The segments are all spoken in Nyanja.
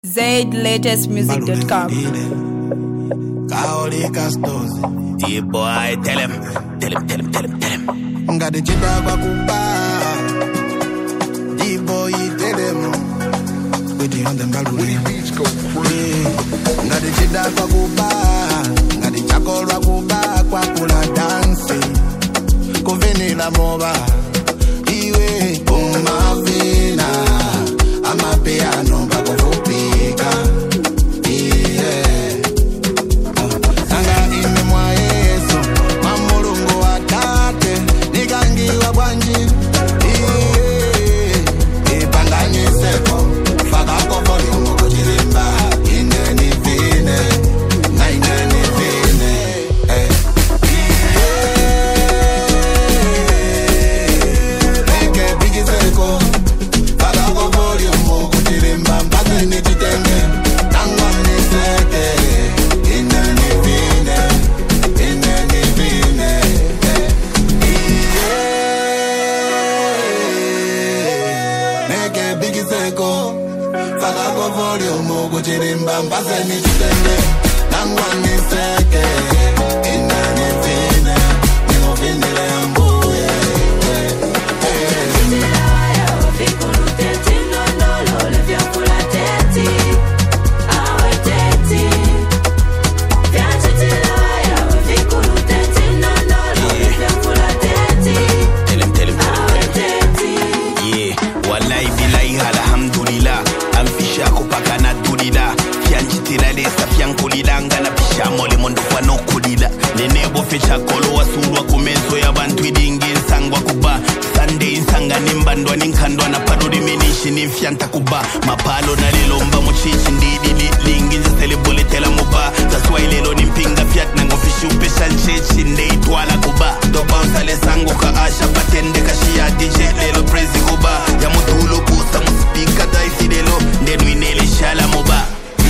ZLatestmusic.com. Yeah, boy, tell him. Ngade chida kwa kuba D-boy tell him Waiting on them balloon Ngade chida kwa kuba Ngade chakora kuba Kwa kula dance Kuvinila moba Iwe kumavina Ama piano Bako fupika Mapalo na lilomba muchichi ndidi linginza telebole tela muba That's why lelo nimpinga fiat nango fishu pesha nchechi ndeitwala kuba Doba unsale sango ka asha patende kashia DJ lelo prezi kuba Ya mutulo busa muspika daifi lelo Ndenu inele shala muba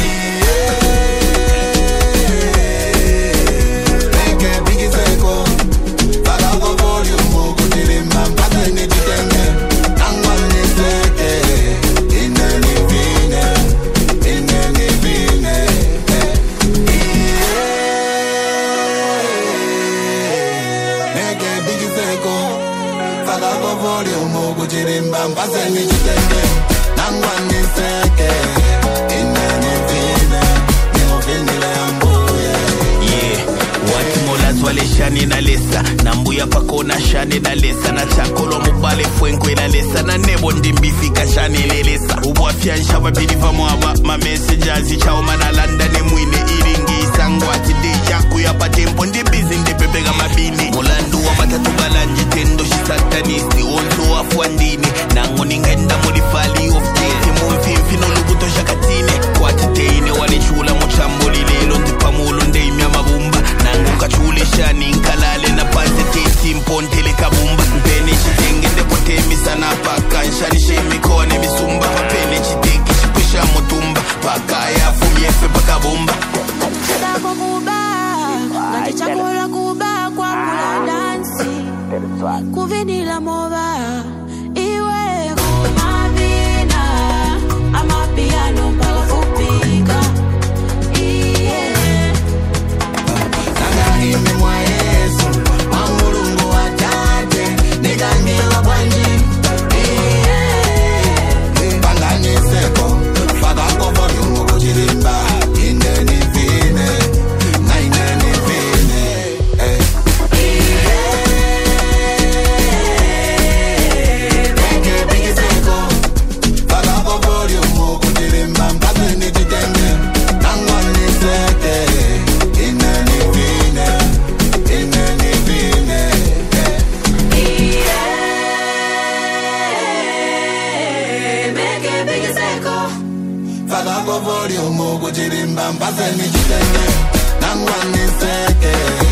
Shani na lesa Nambuya pako na shani na lesa Na chakolo mubale fwenkwe na lesa Na nebo ndimbifika shani lelesa Ubu afyansha wabinifa mwaba Ma messengers chao manalanda ne mwine Iringi sangwa tide yaku ya patempo Ndi busy ndi pepega mabini Mulandu wa matatu balanji tendo shi satanisti Onto wa fuandini Nango ningenda mulifali of jeti Mumfimfi no lubuto shakatine Kwa titeine wale chula muchamboli lelo Ntipa mulu ndeimya mabumba Nango kachule shani nkalale na panse teti mpontele kabumba Mpene chitenge ndepote misana paka Nshani shemi kone misumba Mapene chiteki shikusha mutumba Paka ya fumiefe paka bomba Chida kwa kuba Ngati chakula kuba Kwa kula dansi Kuvinila moba Iwe kumavina Ama piano mpaka fupika Ime mwa Yesu Mamurungu watate Nigangiwa kwanji Pangani seko Fagako volumu kuchirimba Inde nivine Na inde nivine Peke piki seko Fagako volumu kuchirimba Mpate nijitenge Tangwani seke Inde nivine Fagako volume kuchirimba Mpase nijitenge Nangwani seke